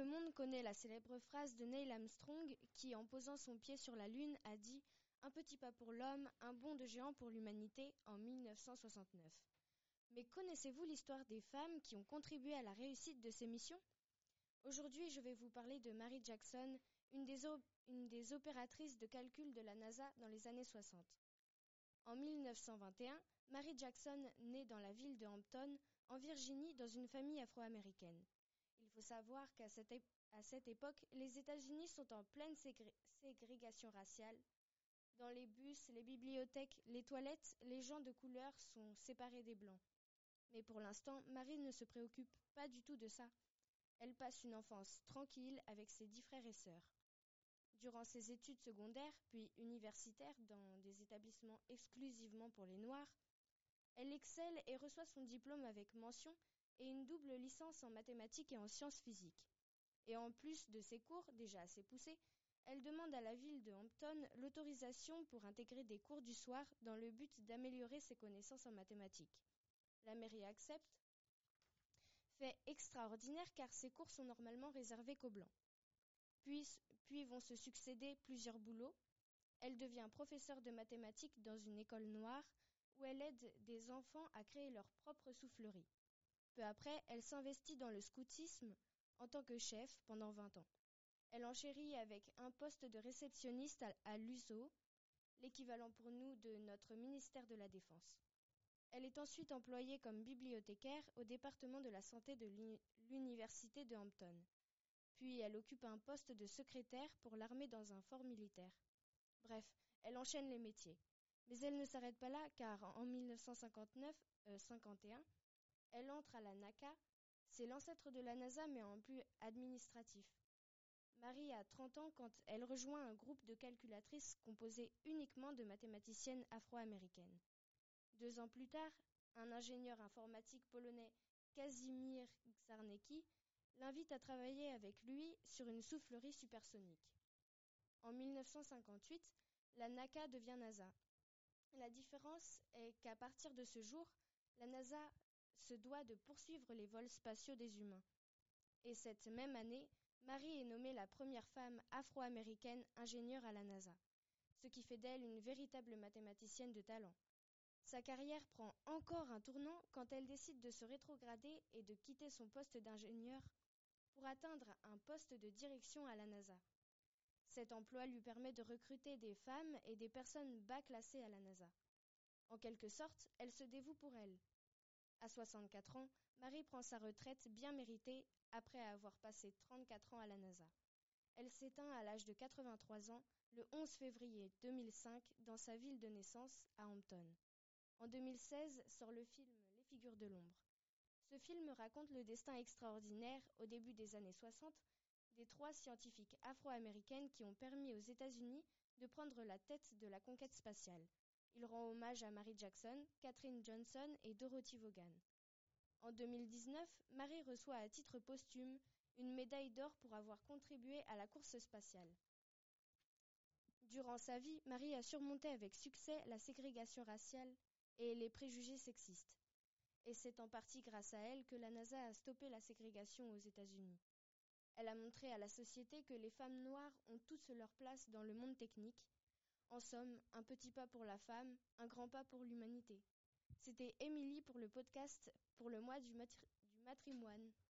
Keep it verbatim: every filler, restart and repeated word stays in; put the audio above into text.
le monde connaît la célèbre phrase de Neil Armstrong qui, en posant son pied sur la Lune, a dit « Un petit pas pour l'homme, un bond de géant pour l'humanité » en mille neuf cent soixante-neuf. Mais connaissez-vous l'histoire des femmes qui ont contribué à la réussite de ces missions ? Aujourd'hui, je vais vous parler de Mary Jackson, une des, op- une des opératrices de calcul de la NASA dans les années soixante. En mille neuf cent vingt et un, Mary Jackson naît dans la ville de Hampton, en Virginie, dans une famille afro-américaine. Il faut savoir qu'à cette, é- à cette époque, les États-Unis sont en pleine ségré- ségrégation raciale. Dans les bus, les bibliothèques, les toilettes, les gens de couleur sont séparés des blancs. Mais pour l'instant, Marie ne se préoccupe pas du tout de ça. Elle passe une enfance tranquille avec ses dix frères et sœurs. Durant ses études secondaires, puis universitaires dans des établissements exclusivement pour les Noirs, elle excelle et reçoit son diplôme avec mention et une double licence en mathématiques et en sciences physiques. Et en plus de ses cours, déjà assez poussés, elle demande à la ville de Hampton l'autorisation pour intégrer des cours du soir dans le but d'améliorer ses connaissances en mathématiques. La mairie accepte. Fait extraordinaire car ces cours sont normalement réservés qu'aux blancs. Puis, puis vont se succéder plusieurs boulots. Elle devient professeure de mathématiques dans une école noire où elle aide des enfants à créer leur propre soufflerie. Peu après, elle s'investit dans le scoutisme en tant que chef pendant vingt ans. Elle enchérit avec un poste de réceptionniste à, à l'U S O, l'équivalent pour nous de notre ministère de la Défense. Elle est ensuite employée comme bibliothécaire au département de la santé de l'université de Hampton. Puis elle occupe un poste de secrétaire pour l'armée dans un fort militaire. Bref, elle enchaîne les métiers. Mais elle ne s'arrête pas là car en mille neuf cent cinquante-neuf cinquante et un, elle entre à la NACA. C'est l'ancêtre de la NASA mais en plus administratif. Marie a trente ans quand elle rejoint un groupe de calculatrices composé uniquement de mathématiciennes afro-américaines. Deux ans plus tard, un ingénieur informatique polonais, Kazimierz Czarnecki, l'invite à travailler avec lui sur une soufflerie supersonique. En mille neuf cent cinquante-huit, la NACA devient NASA. La différence est qu'à partir de ce jour, la NASA se doit de poursuivre les vols spatiaux des humains. Et cette même année, Marie est nommée la première femme afro-américaine ingénieure à la NASA, ce qui fait d'elle une véritable mathématicienne de talent. Sa carrière prend encore un tournant quand elle décide de se rétrograder et de quitter son poste d'ingénieur pour atteindre un poste de direction à la NASA. Cet emploi lui permet de recruter des femmes et des personnes bas classées à la NASA. En quelque sorte, elle se dévoue pour elle. À soixante-quatre ans, Marie prend sa retraite bien méritée après avoir passé trente-quatre ans à la NASA. Elle s'éteint à l'âge de quatre-vingt-trois ans le onze février deux mille cinq dans sa ville de naissance à Hampton. En deux mille seize sort le film Les figures de l'ombre. Ce film raconte le destin extraordinaire, au début des années soixante, des trois scientifiques afro-américaines qui ont permis aux États-Unis de prendre la tête de la conquête spatiale. Il rend hommage à Mary Jackson, Katherine Johnson et Dorothy Vaughan. En deux mille dix-neuf, Marie reçoit à titre posthume une médaille d'or pour avoir contribué à la course spatiale. Durant sa vie, Marie a surmonté avec succès la ségrégation raciale et les préjugés sexistes. Et c'est en partie grâce à elle que la NASA a stoppé la ségrégation aux États-Unis. Elle a montré à la société que les femmes noires ont toutes leur place dans le monde technique. En somme, un petit pas pour la femme, un grand pas pour l'humanité. C'était Émilie pour le podcast pour le mois du, matri- du matrimoine.